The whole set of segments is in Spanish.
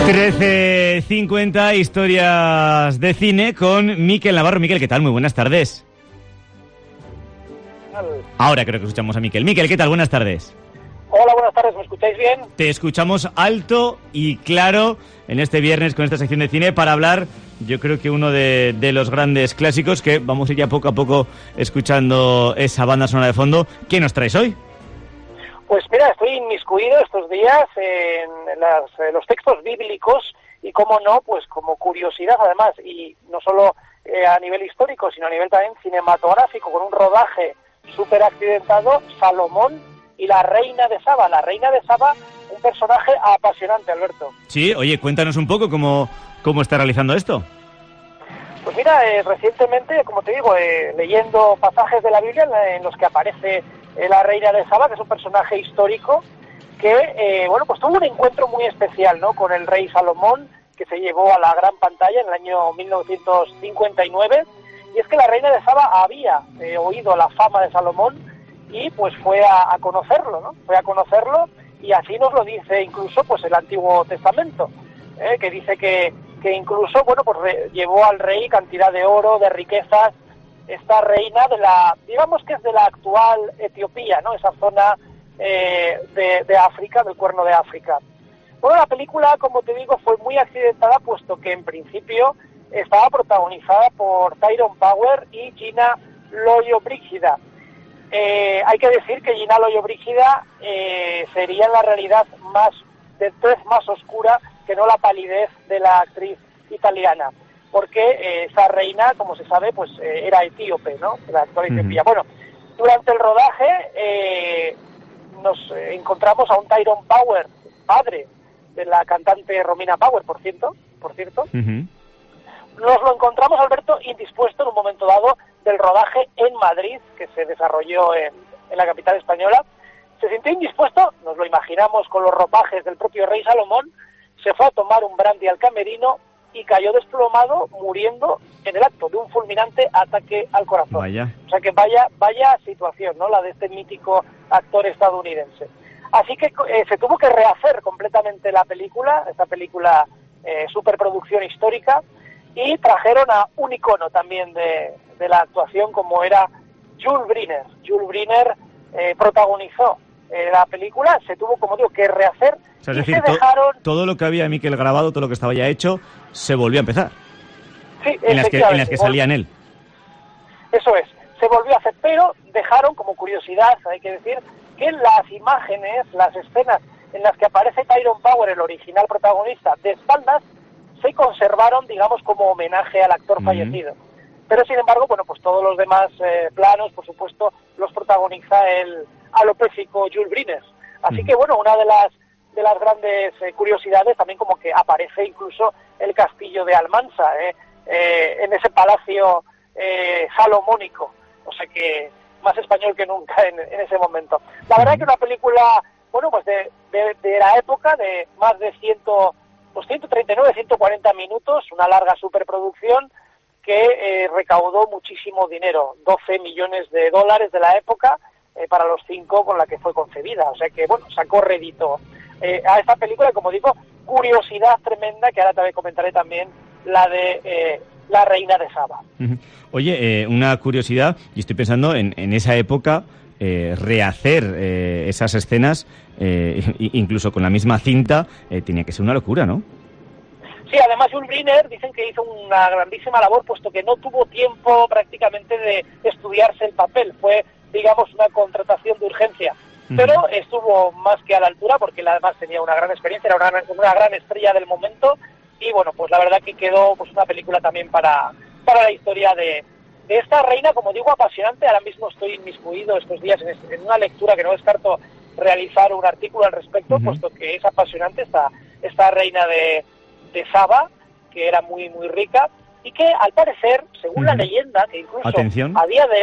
13:50, historias de cine con Miquel Navarro. Miquel, ¿qué tal? Muy buenas tardes. Ahora creo que escuchamos a Miquel. Miquel, ¿qué tal? Buenas tardes. Hola, buenas tardes. ¿Me escucháis bien? Te escuchamos alto y claro en este viernes con esta sección de cine para hablar, yo creo que uno de los grandes clásicos que vamos a ir ya poco a poco escuchando esa banda sonora de fondo. ¿Qué nos traes hoy? Pues mira, estoy inmiscuido estos días en los textos bíblicos y, cómo no, pues como curiosidad además, y no solo a nivel histórico, sino a nivel también cinematográfico, con un rodaje súper accidentado, Salomón y la reina de Saba. La reina de Saba, un personaje apasionante, Alberto. Sí, oye, cuéntanos un poco cómo está realizando esto. Pues mira, recientemente, como te digo, leyendo pasajes de la Biblia en los que aparece la reina de Saba, que es un personaje histórico que, pues tuvo un encuentro muy especial, ¿no?, con el rey Salomón, que se llevó a la gran pantalla en el año 1959. Y es que la reina de Saba había oído la fama de Salomón y pues fue a conocerlo, ¿no? Fue a conocerlo, y así nos lo dice incluso pues el Antiguo Testamento, que dice que incluso, pues llevó al rey cantidad de oro, de riquezas. Esta reina digamos que es de la actual Etiopía, ¿no?, esa zona de África, del Cuerno de África. Bueno, la película, como te digo, fue muy accidentada, puesto que en principio estaba protagonizada por Tyrone Power y Gina Lollobrigida. Hay que decir que Gina Lollobrigida sería en la realidad de tez más oscura que no la palidez de la actriz italiana, porque esa reina, como se sabe, pues era etíope, ¿no?, la actual Etiopía. Bueno, durante el rodaje nos encontramos a un Tyrone Power, padre de la cantante Romina Power, por cierto. Nos lo encontramos, Alberto, indispuesto en un momento dado del rodaje en Madrid, que se desarrolló en la capital española. Se sintió indispuesto, nos lo imaginamos con los ropajes del propio rey Salomón, se fue a tomar un brandy al camerino y cayó desplomado, muriendo en el acto de un fulminante ataque al corazón. Vaya. O sea que vaya situación, ¿no?, la de este mítico actor estadounidense. Así que se tuvo que rehacer completamente la película, esta película superproducción histórica, y trajeron a un icono también de la actuación, como era Jules Briner. Jules Briner protagonizó la película, se tuvo, como digo, que rehacer. O sea, es decir, todo lo que había Miquel grabado, todo lo que estaba ya hecho, se volvió a empezar. Sí, en las que salía en él. Eso es, se volvió a hacer, pero dejaron, como curiosidad, hay que decir, que las imágenes, las escenas en las que aparece Tyrone Power, el original protagonista, de espaldas, se conservaron, digamos, como homenaje al actor fallecido. Pero, sin embargo, pues todos los demás planos, por supuesto, los protagoniza el alopécico Jules Briner. Así que, una de las grandes curiosidades también, como que aparece incluso el castillo de Almansa, en ese palacio salomónico. O sea que más español que nunca en ese momento. La verdad es que una película, pues de la época, de más de 139, 140 minutos, una larga superproducción que recaudó muchísimo dinero, 12 millones de dólares de la época, para los 5 con la que fue concebida. O sea que, sacó rédito a esta película. Como digo, curiosidad tremenda, que ahora te comentaré también, la de la reina de Saba. Oye, una curiosidad, y estoy pensando en esa época, rehacer esas escenas, incluso con la misma cinta, tenía que ser una locura, ¿no? Sí, además Jules Briner dicen que hizo una grandísima labor, puesto que no tuvo tiempo prácticamente de estudiarse el papel. Fue, digamos, una contratación de urgencia. Pero estuvo más que a la altura, porque él además tenía una gran experiencia, era una gran estrella del momento. Y pues la verdad que quedó pues una película también para la historia de esta reina, como digo, apasionante. Ahora mismo estoy inmiscuido estos días en una lectura que no descarto realizar un artículo al respecto, puesto que es apasionante esta reina de Saba, que era muy, muy rica, y que al parecer, según la leyenda, que incluso a día de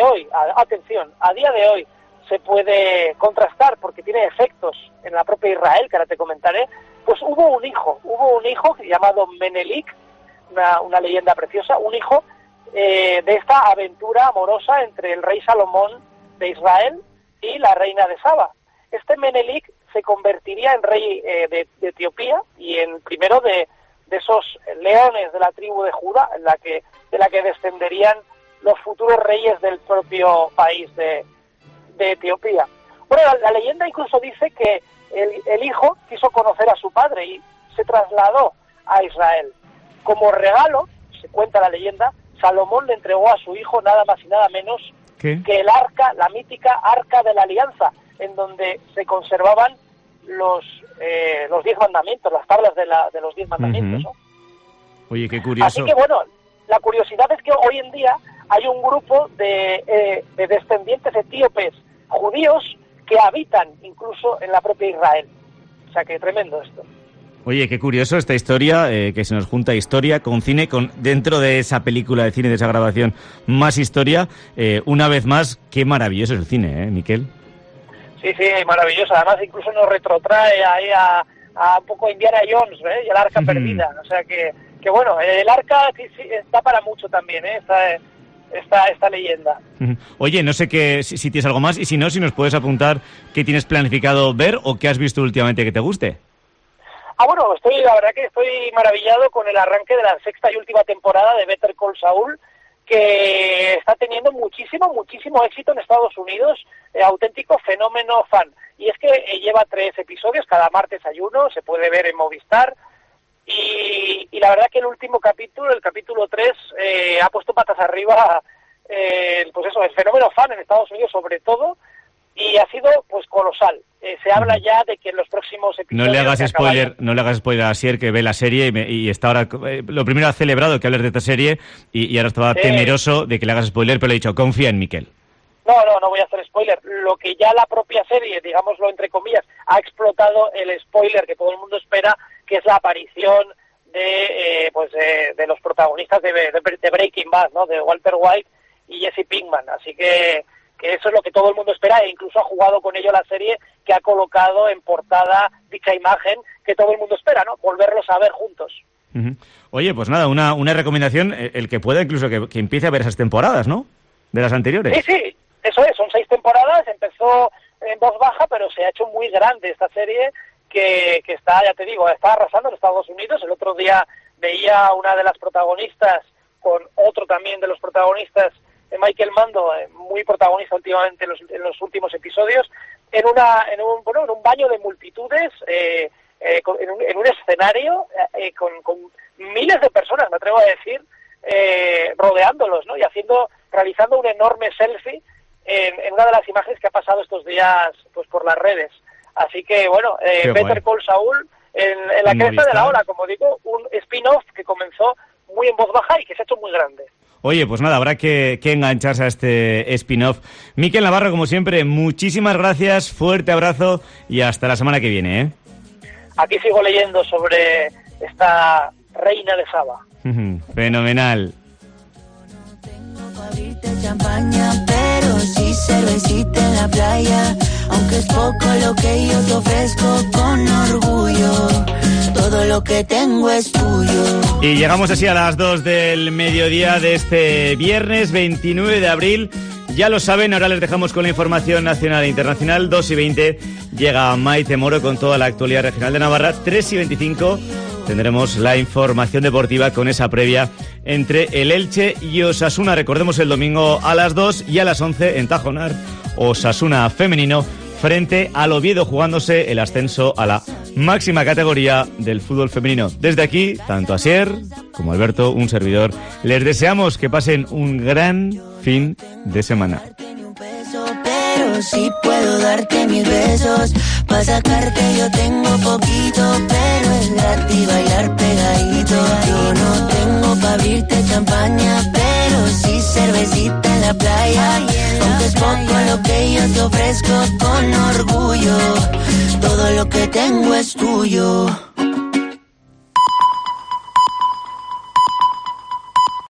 hoy se puede contrastar porque tiene efectos en la propia Israel, que ahora te comentaré, pues hubo un hijo llamado Menelik, una leyenda preciosa, un hijo de esta aventura amorosa entre el rey Salomón de Israel y la reina de Saba. Este Menelik se convertiría en rey de Etiopía y en primero de de esos leones de la tribu de Judá, de la que descenderían los futuros reyes del propio país de Etiopía. Bueno, la leyenda incluso dice que el hijo quiso conocer a su padre y se trasladó a Israel. Como regalo, se cuenta la leyenda, Salomón le entregó a su hijo nada más y nada menos que el arca, la mítica Arca de la Alianza, en donde se conservaban los 10 mandamientos, las tablas de los 10 mandamientos, ¿no? Oye, qué curioso. Así que bueno, la curiosidad es que hoy en día hay un grupo de descendientes etíopes judíos que habitan incluso en la propia Israel. O sea, que tremendo esto. Oye, qué curioso esta historia, que se nos junta historia con cine, con dentro de esa película de cine, de esa grabación, más historia. Una vez más, qué maravilloso es el cine, Miquel. Sí, maravilloso. Además, incluso nos retrotrae ahí a un poco Indiana Jones, y el arca perdida. O sea que bueno, el arca sí, está para mucho también, esta leyenda. Oye, no sé si tienes algo más, y si no, si nos puedes apuntar qué tienes planificado ver o qué has visto últimamente que te guste. Bueno, la verdad que estoy maravillado con el arranque de la 6ª y última temporada de Better Call Saul, que está teniendo muchísimo éxito en Estados Unidos, auténtico fenómeno fan. Y es que lleva 3 episodios, cada martes hay uno, se puede ver en Movistar, y la verdad que el último capítulo, el capítulo 3, ha puesto patas arriba el fenómeno fan en Estados Unidos sobre todo, y ha sido pues colosal. Se habla ya de que en los próximos episodios... No le hagas spoiler a Asier, que ve la serie y está ahora... lo primero ha celebrado que hables de esta serie y ahora estaba temeroso de que le hagas spoiler, pero le he dicho, confía en Miquel. No voy a hacer spoiler. Lo que ya la propia serie, digámoslo entre comillas, ha explotado el spoiler que todo el mundo espera, que es la aparición de los protagonistas de Breaking Bad, ¿no? De Walter White y Jesse Pinkman. Así que eso es lo que todo el mundo espera, e incluso ha jugado con ello la serie, que ha colocado en portada dicha imagen que todo el mundo espera, ¿no? Volverlos a ver juntos. Oye, pues nada, una recomendación, el que pueda incluso que empiece a ver esas temporadas, ¿no? De las anteriores. Sí, eso es, son 6 temporadas, empezó en voz baja, pero se ha hecho muy grande esta serie que está, ya te digo, está arrasando en Estados Unidos. El otro día veía una de las protagonistas con otro también de los protagonistas, Michael Mando, muy protagonista últimamente en los últimos episodios, en un baño de multitudes, en un escenario con miles de personas, me atrevo a decir, rodeándolos, ¿no? Y realizando un enorme selfie en una de las imágenes que ha pasado estos días pues por las redes. Así que bueno, Better Call Saul en la cresta de la ola, como digo, un spin-off que comenzó muy en voz baja y que se ha hecho muy grande. Oye, pues nada, habrá que engancharse a este spin-off. Miquel Navarro, como siempre, muchísimas gracias, fuerte abrazo y hasta la semana que viene, Aquí sigo leyendo sobre esta reina de Saba. Fenomenal. No tengo pa' abrirte champaña, pero sí cervecita en la playa. Aunque es poco lo que yo te ofrezco con orgullo, todo lo que tengo es tuyo. Y llegamos así a las 2 del mediodía de este viernes 29 de abril. Ya lo saben, ahora les dejamos con la información nacional e internacional. 2:20 llega Maite Moro con toda la actualidad regional de Navarra. 3:25 tendremos la información deportiva con esa previa entre el Elche y Osasuna. Recordemos el domingo a las 2 y a las 11 en Tajonar, Osasuna femenino frente al Oviedo, jugándose el ascenso a la máxima categoría del fútbol femenino. Desde aquí, tanto Asier como Alberto, un servidor, les deseamos que pasen un gran fin de semana. Pero sí puedo darte mis besos, pa' sacarte yo tengo poquito, pero es gratis bailar pegadito. Yo no tengo pa' abrirte champaña, pero sí cervecita en la playa. Aunque es poco lo que yo te ofrezco con orgullo, todo lo que tengo es tuyo.